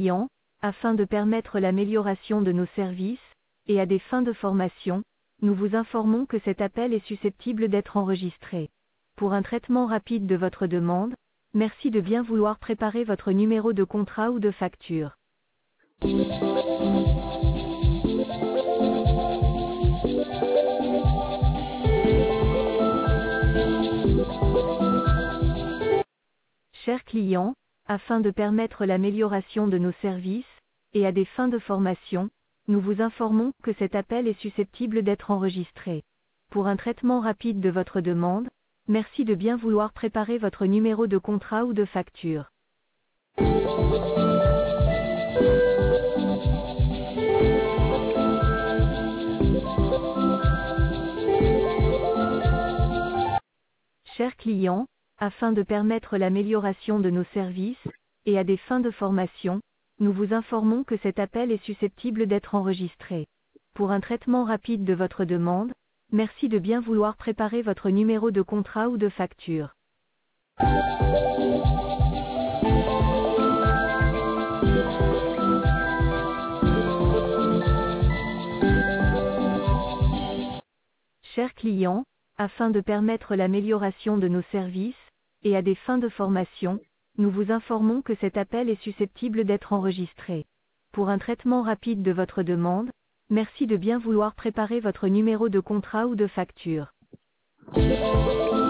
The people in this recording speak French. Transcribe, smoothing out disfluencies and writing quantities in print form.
client, afin de permettre l'amélioration de nos services, et à des fins de formation, nous vous informons que cet appel est susceptible d'être enregistré. Pour un traitement rapide de votre demande, merci de bien vouloir préparer votre numéro de contrat ou de facture. Chers clients, afin de permettre l'amélioration de nos services, et à des fins de formation, nous vous informons que cet appel est susceptible d'être enregistré. Pour un traitement rapide de votre demande, merci de bien vouloir préparer votre numéro de contrat ou de facture. Chers clients, afin de permettre l'amélioration de nos services, et à des fins de formation, nous vous informons que cet appel est susceptible d'être enregistré. Pour un traitement rapide de votre demande, merci de bien vouloir préparer votre numéro de contrat ou de facture. Chers clients, afin de permettre l'amélioration de nos services, et à des fins de formation, nous vous informons que cet appel est susceptible d'être enregistré. Pour un traitement rapide de votre demande, merci de bien vouloir préparer votre numéro de contrat ou de facture.